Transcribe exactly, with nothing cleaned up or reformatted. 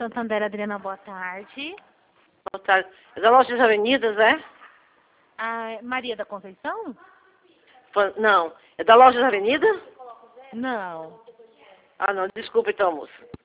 Santander, Adriana, boa tarde. Boa tarde. É da Loja das Avenidas, é? Ah, Maria da Conceição? Fa- Não. É da Loja das Avenidas? Não. Ah, não. Desculpa então, moça.